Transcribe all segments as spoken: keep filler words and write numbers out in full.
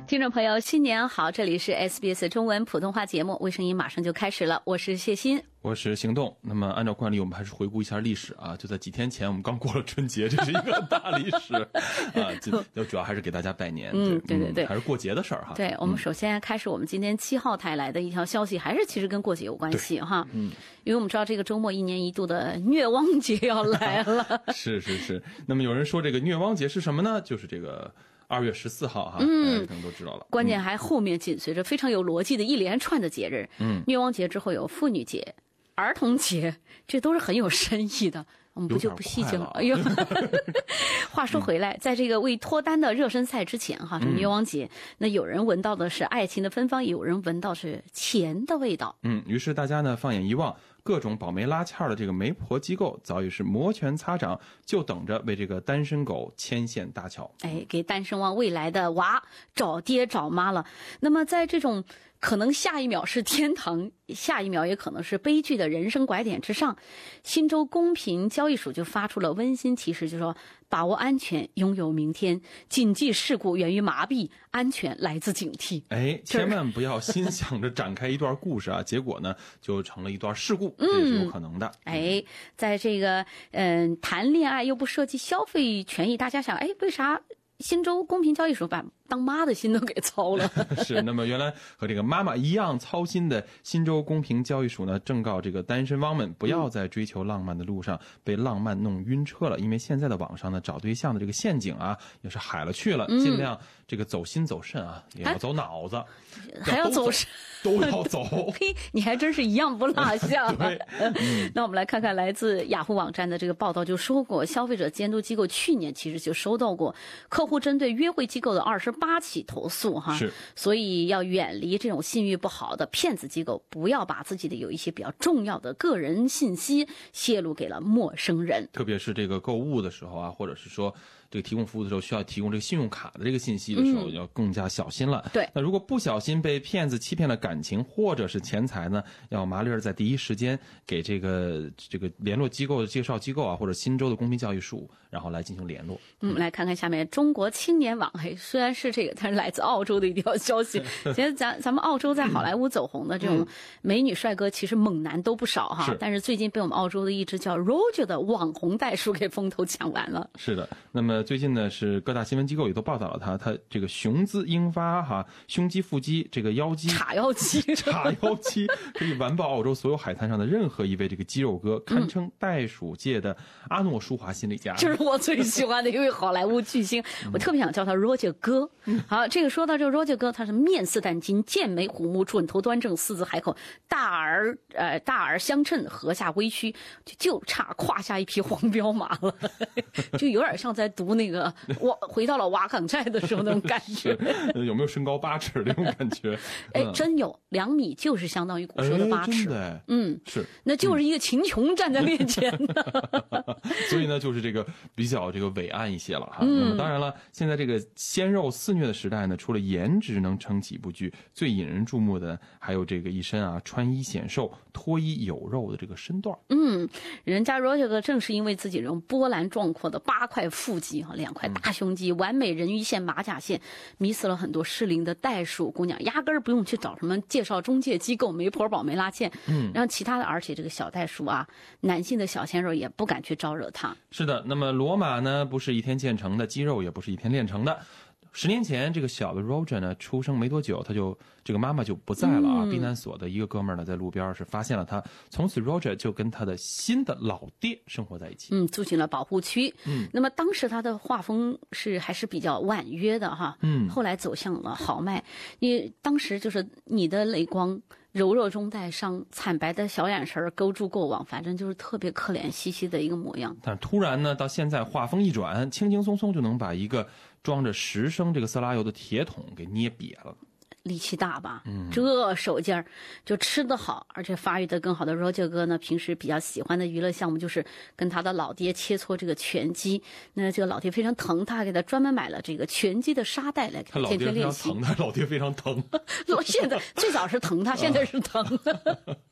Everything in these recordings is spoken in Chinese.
听众朋友，新年好！这里是 S B S 中文普通话节目，卫生音马上就开始了，我是谢欣， 我是行动。那么按照惯例，我们还是回顾一下历史啊。就在几天前，我们刚过了春节，这是一个大历史啊。就主要还是给大家拜年， 嗯，对对对， 嗯、还是过节的事儿哈。 对，我们首先开始我们今天七号台来的一条消息，还是其实跟过节有关系哈。嗯，因为我们知道这个周末一年一度的虐汪节要来了。是是是。那么有人说这个虐汪节是什么呢？就是这个。二月十四号哈， 嗯， 可能都知道了。 关键还后面紧随着非常有逻辑的一连串的节日。嗯，虐汪节之后有妇女节、儿童节，这都是很有深意的。我们不就不细讲了。哎呦，话说回来，在这个为脱单的热身赛之前哈，这虐汪节，那有人闻到的是爱情的芬芳，也有人闻到是钱的味道。 嗯，于是大家呢放眼一望。各种保媒拉纤的这个媒婆机构早已是摩拳擦掌，就等着为这个单身狗牵线搭桥。 哎，给单身汪未来的娃找爹找妈了。那么在这种可能下一秒是天堂，下一秒也可能是悲剧的人生拐点之上，新州公平交易署就发出了温馨提示，就说把握安全，拥有明天，谨记事故源于麻痹，安全来自警惕。 哎，千万不要心想着展开一段故事啊，结果呢就成了一段事故，这也是有可能的。 嗯、哎，在这个嗯、呃、谈恋爱又不涉及消费权益，大家想，哎，为啥新州公平交易署把当妈的心都给操了？ 是，那么原来和这个妈妈一样操心的新州公平交易署呢，正告这个单身汪们不要在追求浪漫的路上被浪漫弄晕车了，因为现在的网上呢找对象的这个陷阱啊也是海了去了，尽量这个走心走肾啊，也要走脑子， 还要走肾。 都要走。 嘿，你还真是一样不落下。 对、嗯， 那我们来看看来自雅虎网站的这个报道，就说过，消费者监督机构去年其实就收到过客户针对约会机构的二十八起投诉哈。 是， 所以要远离这种信誉不好的骗子机构，不要把自己的有一些比较重要的个人信息泄露给了陌生人。 特别是这个购物的时候啊，或者是说这个提供服务的时候需要提供这个信用卡的这个信息的时候，嗯、要更加小心了。 对， 那如果不小心被骗子欺骗了感情或者是钱财呢，要麻利儿在第一时间给这个这个联络机构的介绍机构啊，或者新州的公平教育署，然后来进行联络。 嗯，我们来看看下面中国青年网，嘿，虽然是这个，但是来自澳洲的一条消息。其实咱咱们澳洲在好莱坞走红的这种美女帅哥，其实猛男都不少哈。 是， 但是最近被我们澳洲的一只叫 Roger 的网红袋鼠给风头抢完了。 是的，那么最近呢，是各大新闻机构也都报道了他，他这个雄姿英发哈，胸肌、腹肌、这个腰肌、 叉腰肌、 叉腰肌，可以完爆澳洲所有海滩上的任何一位这个肌肉哥，堪称袋鼠界的阿诺舒华心理家。 这是我最喜欢的一位好莱坞巨星，我特别想叫他 Roger 哥。好，这个说到这个 Roger 哥，他是面似淡金，剑眉虎目，准头端正，四字海口，大耳呃大耳相称，颌下微曲，就就差胯下一匹黄骠马了，就有点像在读那个我回到了瓦岗寨的时候那种感觉。 有没有身高八尺那种感觉？ 哎，真有两米，就是相当于古时候的八尺。 哎、 嗯， 是， 那就是一个秦琼站在面前的。 所以呢，就是这个比较这个伟岸一些了哈。嗯、那么当然了，现在这个鲜肉肆虐的时代呢，除了颜值能撑起一部剧，最引人注目的还有这个一身啊穿衣显瘦、脱衣有肉的这个身段。 嗯，人家 Roger 哥正是因为自己这种波澜壮阔的八块腹肌哈，两块大胸肌、嗯、完美人鱼线、马甲线，迷死了很多适龄的袋鼠姑娘，压根儿不用去找什么介绍中介机构、媒婆、保媒拉纤。嗯，让其他的，而且这个小袋鼠啊，男性的小鲜肉也不敢去招惹他。 是的，那么罗马呢，不是一天建成的，肌肉也不是一天练成的。十年前，这个小的 Roger 呢出生没多久，他就这个妈妈就不在了啊。嗯、避难所的一个哥们儿呢，在路边是发现了他，从此 Roger 就跟他的新的老爹生活在一起。 嗯，住进了保护区。嗯，那么当时他的画风是还是比较婉约的哈。嗯，后来走向了豪迈。你当时就是你的泪光。柔弱中带伤，惨白的小眼神勾住过往，反正就是特别可怜兮兮的一个模样。 但突然呢，到现在画风一转，轻轻松松就能把一个装着十升这个色拉油的铁桶给捏瘪了。 力气大吧，嗯，这手劲儿，就吃得好，而且发育得更好的 Roger 哥呢，平时比较喜欢的娱乐项目就是跟他的老爹切磋这个拳击。那这个老爹非常疼他，给他专门买了这个拳击的沙袋来给他天天练习。 他老爹非常疼，他老爹非常疼。 现在最早是疼他，现在是疼。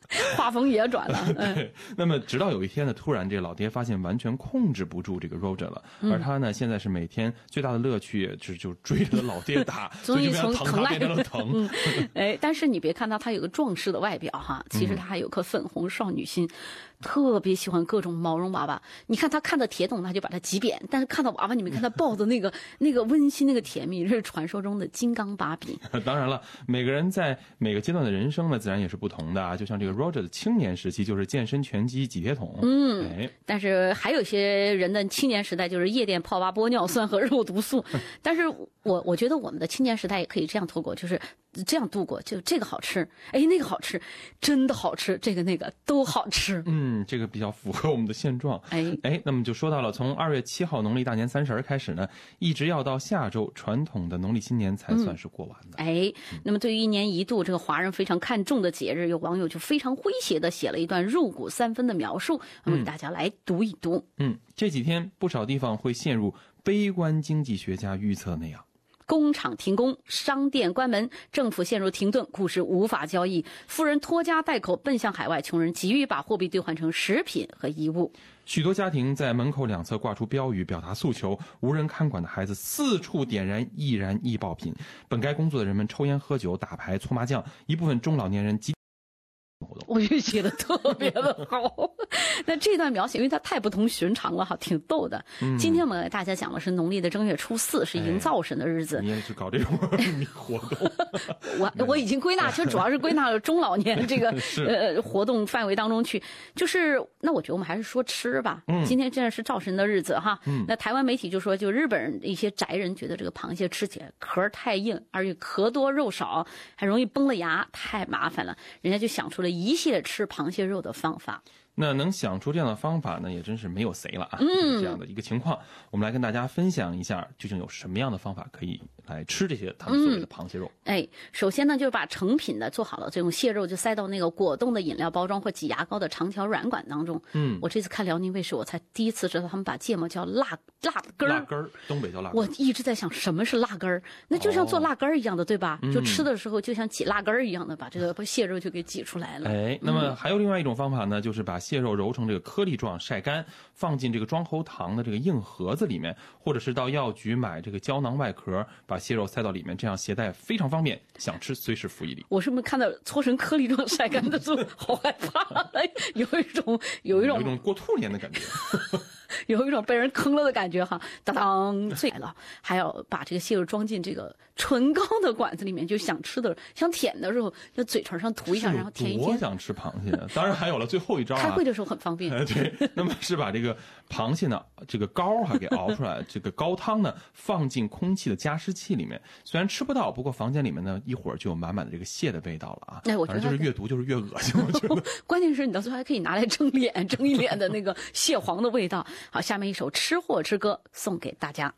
画风也转了。嗯， 对。那么直到有一天呢，突然这个老爹发现完全控制不住这个 Roger 了，而他呢现在是每天最大的乐趣是就追着老爹打， 终于从疼他变成了疼。 哎，但是你别看他，他有个壮士的外表哈，其实他还有颗粉红少女心。特别喜欢各种毛绒娃娃，你看他看到铁桶他就把它挤扁，但是看到娃娃，你们看他抱的那个那个温馨那个甜蜜，这是传说中的金刚芭比。 当然了，每个人在每个阶段的人生呢，自然也是不同的啊。就像这个 Roger 的青年时期就是健身拳击挤铁桶， 嗯， 哎， 但是还有些人的青年时代就是夜店泡吧玻尿酸和肉毒素。但是我我觉得我们的青年时代也可以这样度过，就是这样度过，就这个好吃，哎，那个好吃，真的好吃，这个那个都好吃。 嗯，这个比较符合我们的现状。 哎哎，那么就说到了，从二月七号农历大年三十开始呢，一直要到下周传统的农历新年才算是过完的。 嗯、哎，那么对于一年一度这个华人非常看重的节日，有网友就非常诙谐的写了一段入骨三分的描述，我们给大家来读一读。 嗯，这几天不少地方会陷入悲观经济学家预测那样。 工厂停工，商店关门，政府陷入停顿，股市无法交易，富人拖家带口奔向海外，穷人急于把货币兑换成食品和衣物。 许多家庭在门口两侧挂出标语表达诉求，无人看管的孩子四处点燃易燃易爆品，本该工作的人们抽烟喝酒打牌搓麻将，一部分中老年人集我就写的特别的好。那这段描写因为它太不同寻常了哈，挺逗的。嗯、今天我们给大家讲的是农历的正月初四，是迎灶神的日子。 哎、你也是搞这种活动？ 我我已经归纳，其实主要是归纳了中老年这个呃活动范围当中去。就是那我觉得我们还是说吃吧。嗯、今天真的是灶神的日子哈。嗯、那台湾媒体就说，就日本人一些宅人觉得这个螃蟹吃起来壳太硬，而且壳多肉少，还容易崩了牙，太麻烦了。人家就想出了一系列吃螃蟹肉的方法。 那能想出这样的方法呢，也真是没有谁了啊！嗯，就是这样的一个情况，我们来跟大家分享一下，究竟有什么样的方法可以来吃这些他们所谓的螃蟹肉。 嗯、哎，首先呢，就是把成品的做好了这种蟹肉，就塞到那个果冻的饮料包装或挤牙膏的长条软管当中。嗯，我这次看辽宁卫视，我才第一次知道他们把芥末叫辣辣根儿。 辣根儿，东北叫辣根儿。 我一直在想什么是辣根儿，那就像做辣根儿一样的，对吧？哦、就吃的时候就像挤辣根儿一样的，把这个蟹肉就给挤出来了。 哎，那么还有另外一种方法呢，就是把蟹肉揉成这个颗粒状晒干，放进这个装喉糖的这个硬盒子里面，或者是到药局买这个胶囊外壳，把蟹肉塞到里面，这样携带非常方便，想吃随时服一粒。 我是不是看到搓成颗粒状晒干的时候好害怕，有一种有一种有一种过兔年的感觉。 有一种被人坑了的感觉哈，当当脆来了，还要把这个蟹肉装进这个唇膏的管子里面，就想吃的、想舔的时候，在嘴唇上涂一下，然后舔一舔。 我想吃螃蟹，当然还有了最后一招、啊。 开会的时候很方便。 呃、对，那么是把这个螃蟹呢，这个膏哈给熬出来，这个高汤呢放进空气的加湿器里面，虽然吃不到，不过房间里面呢一会儿就有满满的这个蟹的味道了啊。 哎，我觉得就是越毒就是越恶心，我觉得。 关键是你到最后还可以拿来蒸脸，蒸一脸的那个蟹黄的味道。好，下面一首《吃货之歌》送给大家。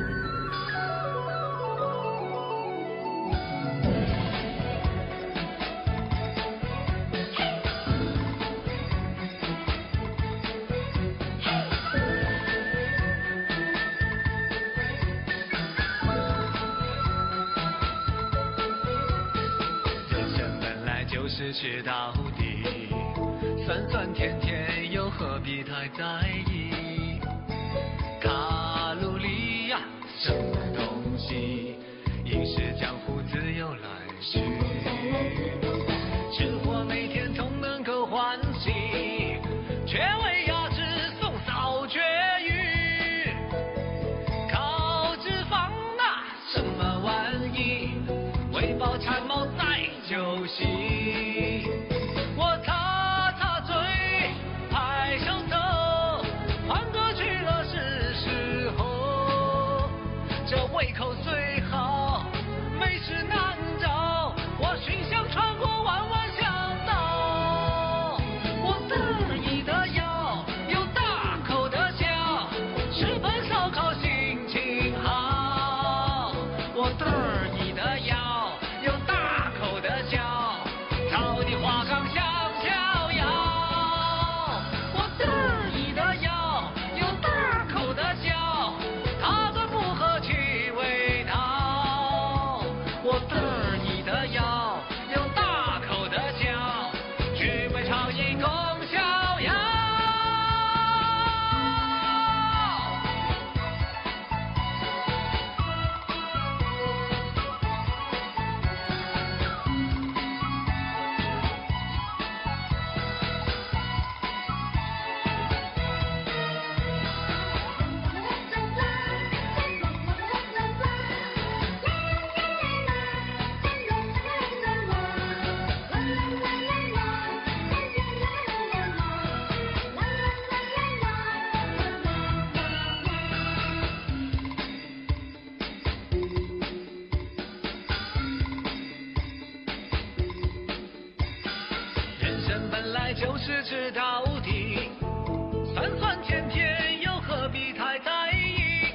人生本来就是吃到底，酸酸甜甜又何必太在意？卡路里呀、啊，什么东西？饮食江湖自有来去，吃货每天总能够欢喜，却为牙齿送扫绝育。靠脂肪啊，什么玩意？喂饱馋猫再休息。我擦擦嘴，拍手手，换歌去了是时候。这胃口虽好，没本来就是吃到底，酸酸甜甜又何必太在意？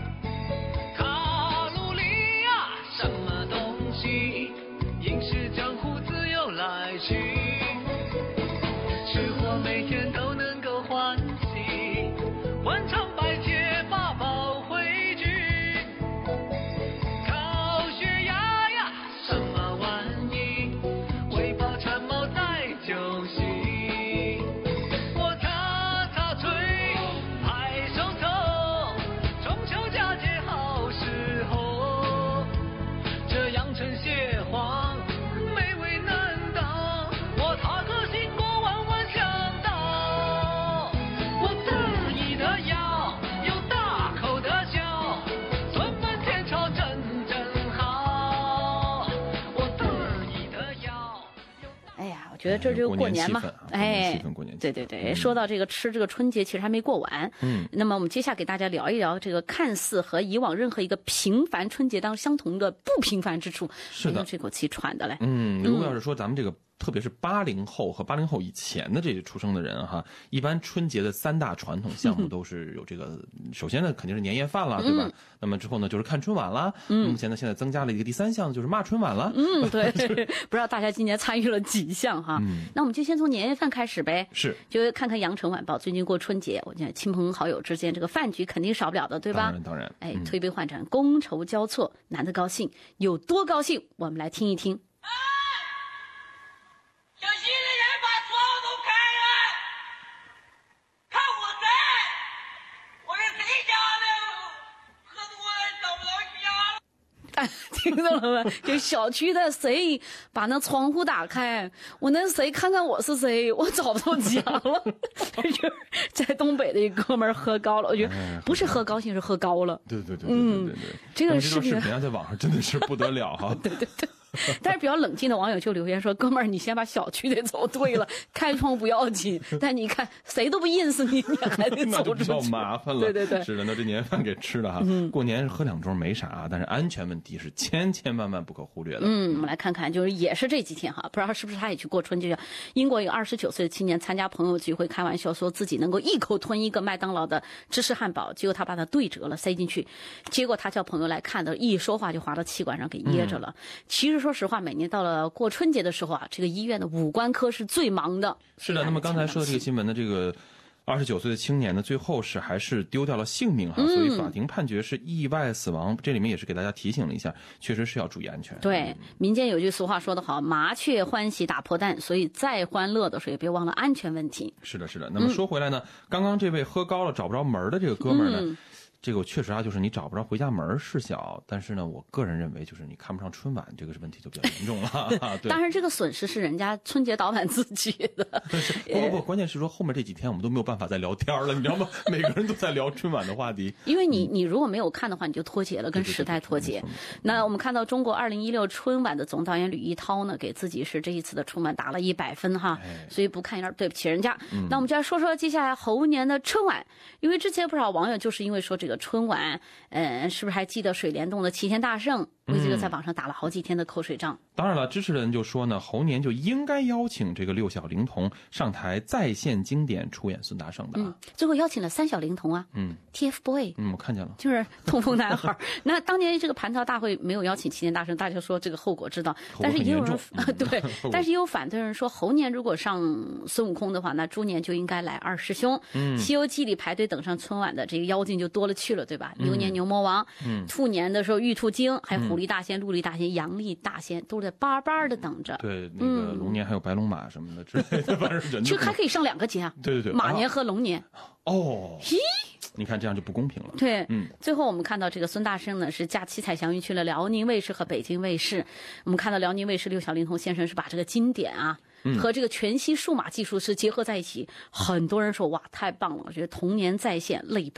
卡路里啊，什么东西？饮食江湖自有来去，吃货每天都能够欢喜，换成白铁八宝汇聚。高血压呀，什么玩意？喂饱馋猫在酒席。我擦擦嘴，拍手头，中秋佳节好时候，这阳春蟹黄美味难当，我塔克星锅万万想到。我自己的腰有大口的笑，专门天朝真真好。我自己的腰有大。 哎呀，我觉得这就是过年嘛，哎， 气氛，过年气氛， 对对对，说到这个吃这个春节，其实还没过完。 嗯， 那么我们接下来给大家聊一聊这个看似和以往任何一个平凡春节当中相同的不平凡之处。 是的， 这口气喘的嘞。 嗯，如果要是说咱们这个。特别是八零后和八零后以前的这些出生的人哈，一般春节的三大传统项目都是有这个，首先呢肯定是年夜饭了，对吧？嗯、那么之后呢就是看春晚啦。嗯，目前呢现在增加了一个第三项，就是骂春晚了。 嗯，对，不知道大家今年参与了几项哈？嗯，那我们就先从年夜饭开始呗。 是， 就看看《羊城晚报》最近过春节，我觉得亲朋好友之间这个饭局肯定少不了的，对吧？ 当然当然。 哎，推杯换盏，觥筹交错，难得高兴，有多高兴？我们来听一听。 小溪的人把窗户都开了，看我在，我是谁家的？喝多了找不着家了。 大家听到了吗？就小区的谁把那窗户打开，我那谁看看我是谁，我找不到家了。就是在东北的一哥们儿喝高了，我觉得不是喝高兴，是喝高了。 对对对对对对对， 这个视频啊，在网上真的是不得了哈。 对对对。但是比较冷静的网友就留言说：“哥们儿，你先把小区得走对了，开窗不要紧，但你看谁都不认识你，你还得走出去， 那就比较麻烦了。” 对对对， 是的，那这年饭给吃了哈。嗯、过年喝两盅没啥，但是安全问题是千千万万不可忽略的。 嗯，我们来看看，就是也是这几天哈，不知道是不是他也去过春节。英国一个二十九岁的青年参加朋友聚会，开玩笑说自己能够一口吞一个麦当劳的芝士汉堡，结果他把它对折了塞进去，结果他叫朋友来看的，一说话就滑到气管上给噎着了。嗯、其实说实话，每年到到了过春节的时候啊，这个医院的五官科是最忙的。 是的，那么刚才说的这个新闻的这个二十九岁的青年呢，最后是还是丢掉了性命哈，嗯、所以法庭判决是意外死亡。这里面也是给大家提醒了一下，确实是要注意安全。 对，民间有句俗话说得好，麻雀欢喜打破蛋，所以再欢乐的时候也别忘了安全问题。 是的，是的。那么说回来呢，嗯、刚刚这位喝高了找不着门的这个哥们儿呢。嗯这个确实啊，就是你找不着回家门是小，但是呢，我个人认为就是你看不上春晚这个是问题就比较严重了。对， 当然这个损失是人家春节导演自己的。 不不不，关键是说后面这几天我们都没有办法再聊天了，你知道吗？每个人都在聊春晚的话题。 因为你你如果没有看的话，你就脱节了，跟时代脱节。那我们看到中国二零一六春晚的总导演吕一涛呢，给自己是这一次的春晚打了一百分哈，哎、所以不看有点对不起人家。嗯、那我们就来说说接下来猴年的春晚，因为之前不少网友就是因为说这个。这个春晚，嗯，是不是还记得水帘洞的齐天大圣？为这个在网上打了好几天的口水仗。 当然了，支持的人就说呢，猴年就应该邀请这个六小龄童上台再现经典，出演孙大圣的。 嗯，最后邀请了三小龄童啊，嗯 ，T F Boy， 嗯，我看见了， 就是痛风男孩。那当年这个蟠桃大会没有邀请齐天大圣，大家说这个后果知道，但是也有人、嗯、对，但是也有反对人说，猴年如果上孙悟空的话，那猪年就应该来二师兄。嗯，《西游记》里排队等上春晚的这个妖精就多了去了，对吧？牛年牛魔王，嗯，兔年的时候玉兔精，还有狐狸大仙、鹿狸大仙、羊力大仙，都在巴巴的等着。 对，那个龙年还有白龙马什么的之类的，反正人就还可以上两个节啊。 对对对， 马年和龙年。 哦， 嘿， 你看这样就不公平了。 对，嗯，最后我们看到这个孙大圣呢是驾七彩祥云去了辽宁卫视和北京卫视。我们看到辽宁卫视六小龄童先生是把这个经典啊。嗯、和这个全息数码技术是结合在一起，很多人说哇太棒了，我觉得童年再现泪奔了。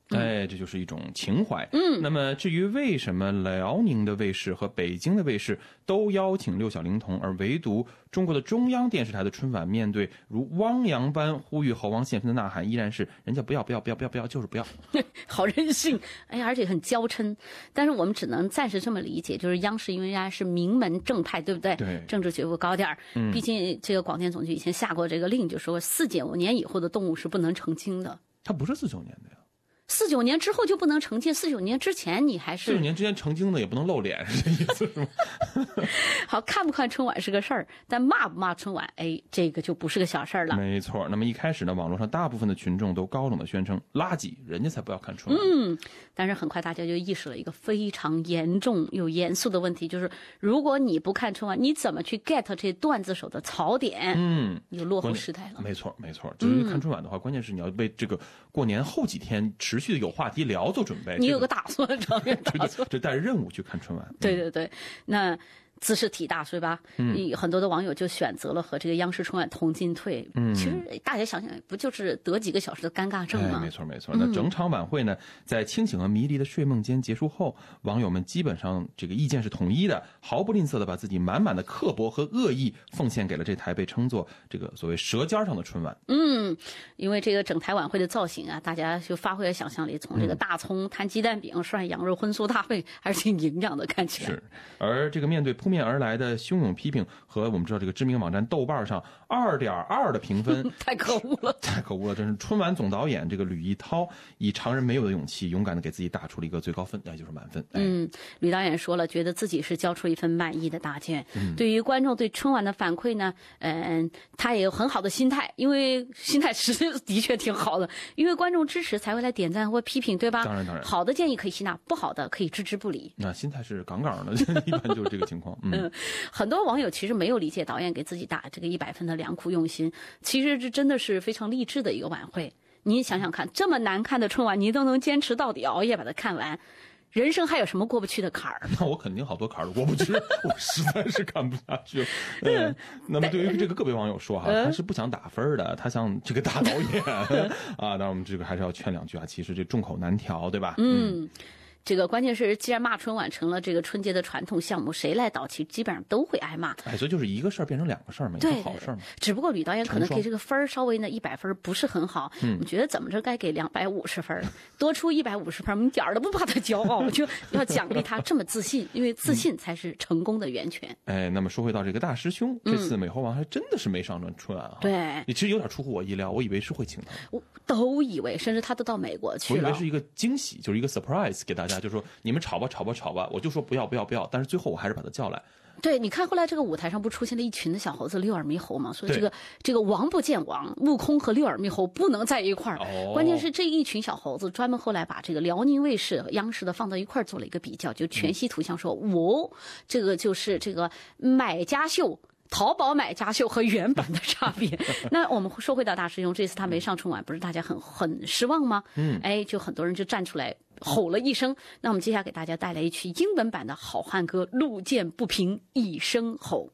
哎，这就是一种情怀。嗯，那么至于为什么辽宁的卫视和北京的卫视都邀请六小龄童，而唯独中国的中央电视台的春晚面对如汪洋般呼吁猴王现身的呐喊，依然是人家不要不要不要不要不要，就是不要， 好任性，哎呀，而且很娇嗔。但是我们只能暂时这么理解，就是央视因为人家是名门正派，对不对？ 对， 政治觉悟高点儿。嗯，毕竟这个广电总局以前下过这个令，就说四九年以后的动物是不能成精的。 它不是四九年的呀。 四九年之后就不能成精，四九年之前你还是四九年之前成精的也不能露脸，是这意思是吗？ 好看不看春晚是个事儿，但骂不骂春晚，哎，这个就不是个小事儿了。 没错。那么一开始呢，网络上大部分的群众都高冷的宣称垃圾，人家才不要看春晚。 嗯，但是很快大家就意识了一个非常严重又严肃的问题，就是如果你不看春晚，你怎么去 get 这段子手的槽点？嗯，你就落后时代了。 没错，没错。就是看春晚的话，嗯、关键是你要为这个过年后几天持续的有话题聊做准备。 你有个打算，长远打算， 这带着任务去看春晚。 对对对，那姿势体大，是吧？嗯，很多的网友就选择了和这个央视春晚同进退。嗯，其实大家想想，不就是得几个小时的尴尬症吗？ 哎、没错没错。那整场晚会呢，在清醒和迷离的睡梦间结束后，网友们基本上这个意见是统一的，毫不吝啬的把自己满满的刻薄和恶意奉献给了这台被称作这个所谓舌尖上的春晚。 嗯，因为这个整台晚会的造型啊，大家就发挥了想象力，从这个大葱摊鸡蛋饼、涮羊肉荤素搭配，还是挺营养的，看起来。 是，而这个面对扑面而来的汹涌批评和我们知道这个知名网站豆瓣上二点二的评分， 太可恶了， 太可恶了！真是春晚总导演这个吕一涛以常人没有的勇气，勇敢的给自己打出了一个最高分，那就是满分。哎、 嗯，吕导演说了，觉得自己是交出一份满意的答卷。嗯、对于观众对春晚的反馈呢，嗯，他也有很好的心态，因为心态是的确挺好的，因为观众支持才会来点赞或批评，对吧？ 当然当然， 好的建议可以吸纳，不好的可以置之不理。 那心态是杠杠的，一般就是这个情况。嗯。嗯很多网友其实没有理解导演给自己打这个一百分的良苦用心，其实这真的是非常励志的一个晚会。你想想看，这么难看的春晚，你都能坚持到底，熬夜把它看完，人生还有什么过不去的坎儿？ 那我肯定好多坎儿都过不去，我实在是看不下去了。嗯，那么对于这个个别网友说哈，他是不想打分的，他想这个大导演啊。当然我们这个还是要劝两句啊，其实这众口难调，对吧？ 嗯。嗯，这个关键是，既然骂春晚成了这个春节的传统项目，谁来导，其实基本上都会挨骂。 哎，所以就是一个事儿变成两个事儿嘛，一个好事儿嘛。 只不过吕导演可能给这个分儿稍微呢一百分不是很好，嗯，我觉得怎么着该给两百五十分，多出一百五十分，我们点儿都不怕他骄傲，就要奖励他这么自信，因为自信才是成功的源泉。 嗯、哎，那么说回到这个大师兄，这次美猴王还真的是没上传春晚啊。 对， 你其实有点出乎我意料，我以为是会请他， 我都以为，甚至他都到美国去了， 我以为是一个惊喜，就是一个 surprise 给大家，就说你们吵吧吵吧吵吧，我就说不要不要不要，但是最后我还是把他叫来。 对，你看后来这个舞台上不出现了一群的小猴子六耳猕猴嘛，所以这个这个王不见王，悟空和六耳猕猴不能在一块儿。哦、关键是这一群小猴子专门后来把这个辽宁卫视、央视的放到一块儿做了一个比较，就全息图像说，哦，这个就是这个买家秀。淘宝买家秀和原版的差别。那我们说回到大师兄，这次他没上春晚，不是大家很很失望吗？嗯，哎，就很多人就站出来吼了一声。那我们接下来给大家带来一曲英文版的好汉歌《路见不平一声吼》。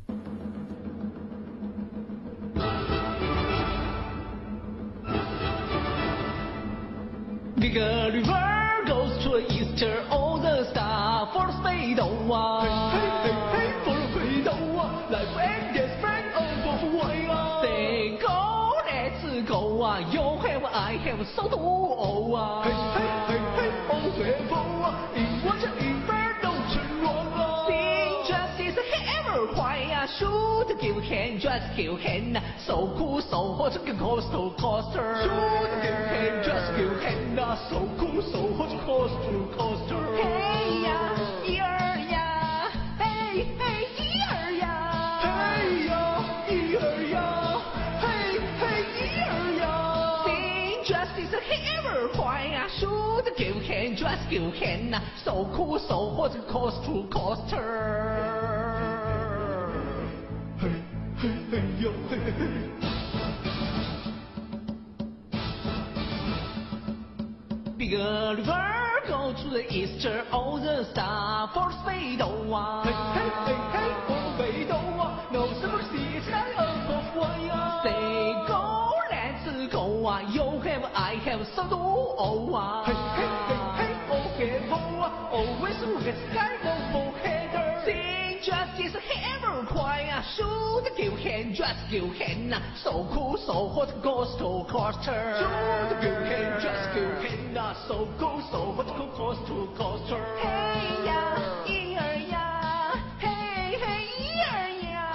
Big river goes to the easter, all the star for the spade, oh, hey, hey, hey, hey, for the spade, oh, life and death spread over wire. Say go, let's go, you have, I have, so do, oh, hey, hey, hey, hey, oh, wherefore, in what in fair, don't you wrong, sing justice, ever, why, should give hand, just give hand, so cool, so hot, coast to coaster, should give hand, just give hand. So cool, so hot, coast to coaster. Hey ya, ear ya, hey hey ear ya, hey ya, ear ya, hey hey ear ya. Sing justice ever, why should give hand, just give hand. So cool, so hot, coast to coaster. Hey hey hey ya, hey hey hey. Big river go to the easter, all the star for spade, oh, hey, hey, hey, hey, for spade, oh, no summer seas, none of wire. Say go, let's go, you have, I have, so do, oh, 數嘅街坊冇 hater， 先 just 其實 hammer 快啊，輸得叫 hand just 叫 hand 啊 ，so cool so hot goes to coaster， 輸得叫 hand just 叫 hand 啊 ，so cool so hot goes to coaster。嘿呀，一兒呀，嘿嘿一兒呀。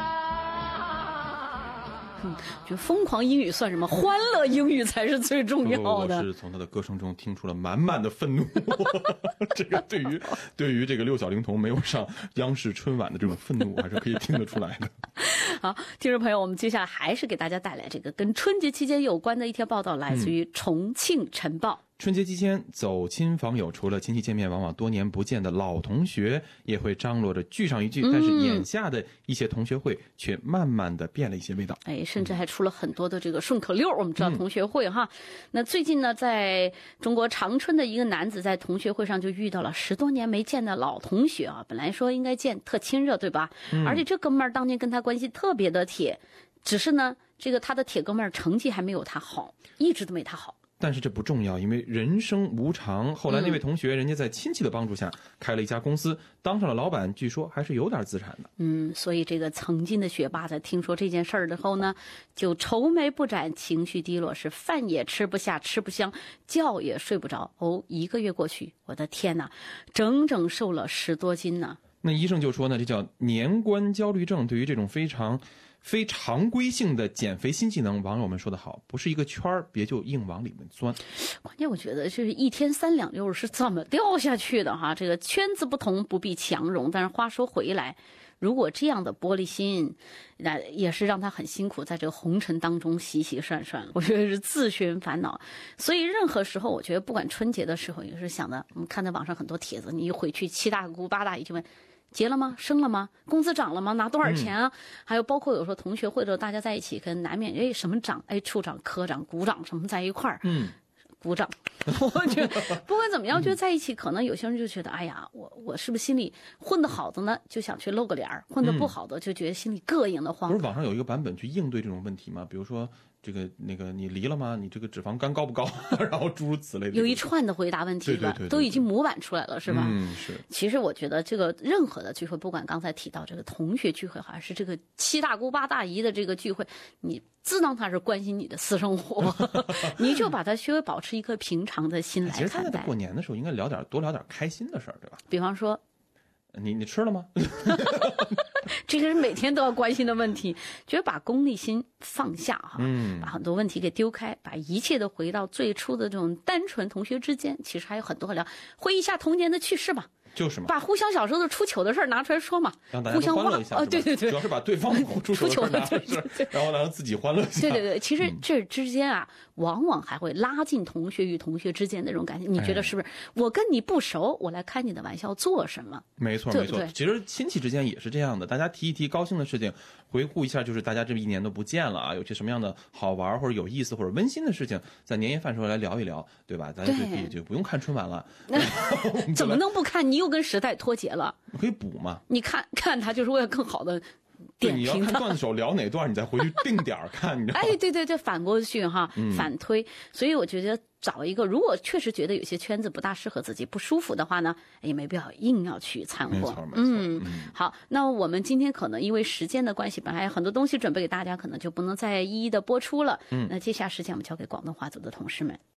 嗯，觉得疯狂英语算什么？欢乐英语才是最重要我的。 是从他的歌声中听出了满满的愤怒。这个对于对于这个六小龄童没有上央视春晚的这种愤怒，还是可以听得出来的。 好，听众朋友，我们接下来还是给大家带来这个跟春节期间有关的一篇报道，来自于《重庆晨报》。 春节期间走亲访友，除了亲戚见面，往往多年不见的老同学也会张罗着聚上一聚。但是眼下的一些同学会却慢慢的变了一些味道， 哎，甚至还出了很多的这个顺口溜。我们知道同学会哈，那最近呢，在中国长春的一个男子在同学会上就遇到了十多年没见的老同学啊，本来说应该见特亲热，对吧？嗯、而且这哥们儿当年跟他关系特别的铁，只是呢，这个他的铁哥们儿成绩还没有他好，一直都没他好。 但是这不重要，因为人生无常。后来那位同学，人家在亲戚的帮助下开了一家公司，当上了老板，据说还是有点资产的。 嗯，所以这个曾经的学霸在听说这件事儿之后呢，就愁眉不展，情绪低落，是饭也吃不下，吃不香，觉也睡不着。哦，一个月过去，我的天哪，整整瘦了十多斤呢。 那医生就说呢，这叫年关焦虑症。对于这种非常非常规性的减肥新技能，网友们说得好，不是一个圈儿，别就硬往里面钻。 关键我觉得这是一天三两六是怎么掉下去的哈？这个圈子不同不必强融，但是话说回来，如果这样的玻璃心，那也是让他很辛苦，在这个红尘当中洗洗涮涮，我觉得是自寻烦恼。所以任何时候，我觉得不管春节的时候，也是想的，我们看到网上很多帖子，你一回去七大姑八大姨就问。结了吗？生了吗？工资涨了吗？拿多少钱啊？嗯、还有包括有时候同学会的时候，大家在一起，可能难免哎什么长哎处长、科长、股长什么在一块儿，嗯，鼓掌。我觉得不管怎么样，就在一起，可能有些人就觉得，哎呀，我我是不是心里混得好的呢，就想去露个脸儿；混得不好的，就觉得心里膈应的慌。 不是网上有一个版本去应对这种问题吗？比如说。这个那个你离了吗？你这个脂肪肝高不高？然后诸如此类的， 有一串的回答问题吧， 对对对对对都已经模板出来了，是吧？ 嗯，是。 其实我觉得这个任何的聚会，不管刚才提到这个同学聚会，还是这个七大姑八大姨的这个聚会，你自当他是关心你的私生活，你就把它学会保持一颗平常的心来看待。 其实现在过年的时候，应该聊点多聊点开心的事儿，对吧？ 比方说。 你你吃了吗？ 这个是每天都要关心的问题，就是把功利心放下哈，嗯，把很多问题给丢开，把一切都回到最初的这种单纯同学之间，其实还有很多聊，回忆一下童年的趣事吧。 就是嘛， 把互相小时候的出糗的事儿拿出来说嘛， 让大家欢乐一下。 哦，对对对， 主要是把对方出糗的拿出来，然后让自己欢乐一下。 对对对，其实这之间啊，往往还会拉近同学与同学之间的那种感情。你觉得是不是？我跟你不熟，我来开你的玩笑做什么？ 没错没错，其实亲戚之间也是这样的，大家提一提高兴的事情，回顾一下，就是大家这一年都不见了啊，有些什么样的好玩或者有意思或者温馨的事情，在年夜饭时候来聊一聊，对吧？大家就可以就不用看春晚了。 怎么能不看？你又跟时代脱节了， 可以补嘛？ 你看看他就是为了更好的点评。 你要看段子手聊哪段，你再回去定点看，你知道吗？ 哎，对对对，反过去哈，嗯、反推。所以我觉得找一个，如果确实觉得有些圈子不大适合自己、不舒服的话呢，也没必要硬要去掺和。 没错，没错。 嗯，嗯好，那我们今天可能因为时间的关系，本来有很多东西准备给大家，可能就不能再一一的播出了。嗯，那接下来时间我们交给广东话组的同事们。